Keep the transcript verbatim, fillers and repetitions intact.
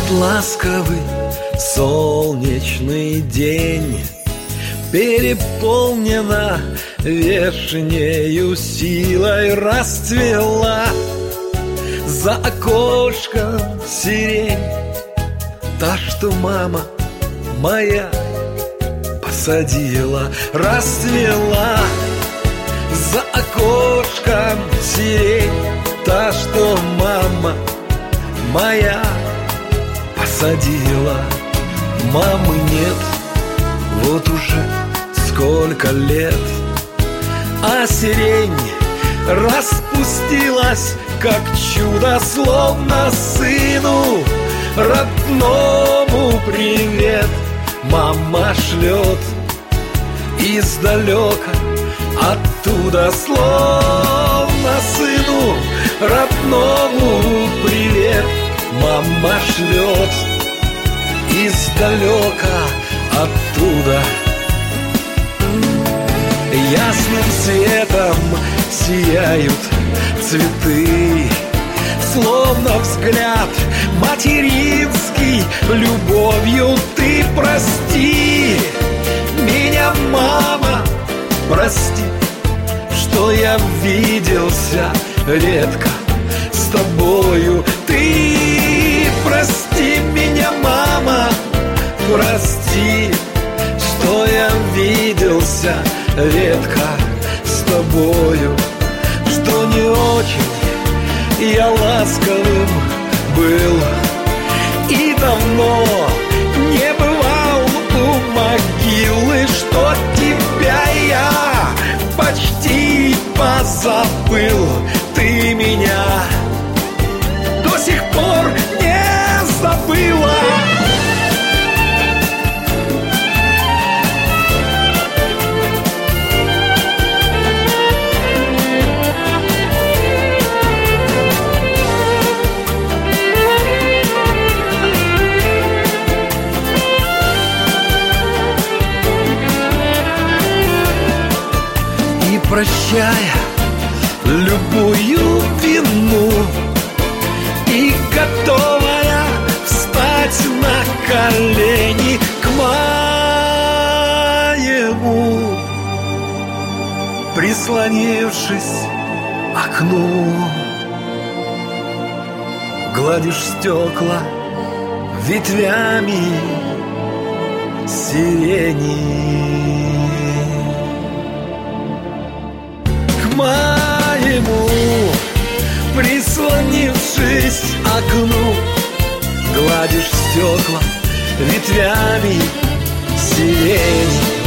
этот ласковый солнечный день переполнена вешнею силой расцвела. За окошком сирень, та, что мама моя посадила, расцвела. За окошком сирень, та, что мама моя посадила. Мамы нет вот уже сколько лет, а сирень распустилась, как чудо, словно сыну родному привет мама шлет издалека, оттуда, словно сыну родному привет мама шлет издалека, оттуда. Ясным светом сияют цветы, словно взгляд материнский. Любовью ты прости меня, мама, прости, что я виделся редко с тобою. Ты прости меня, мама, прости, что я виделся редко с тобою, что не очень я ласковым был и давно не бывал у могилы, что тебя я почти позабыл. Ты меня до сих пор не забыла. Прощая любую вину и готовая встать на колени к моему, прислонившись к окну, гладишь стекла ветвями сирени. Моему, прислонившись к окну, гладишь стекла ветвями сирени.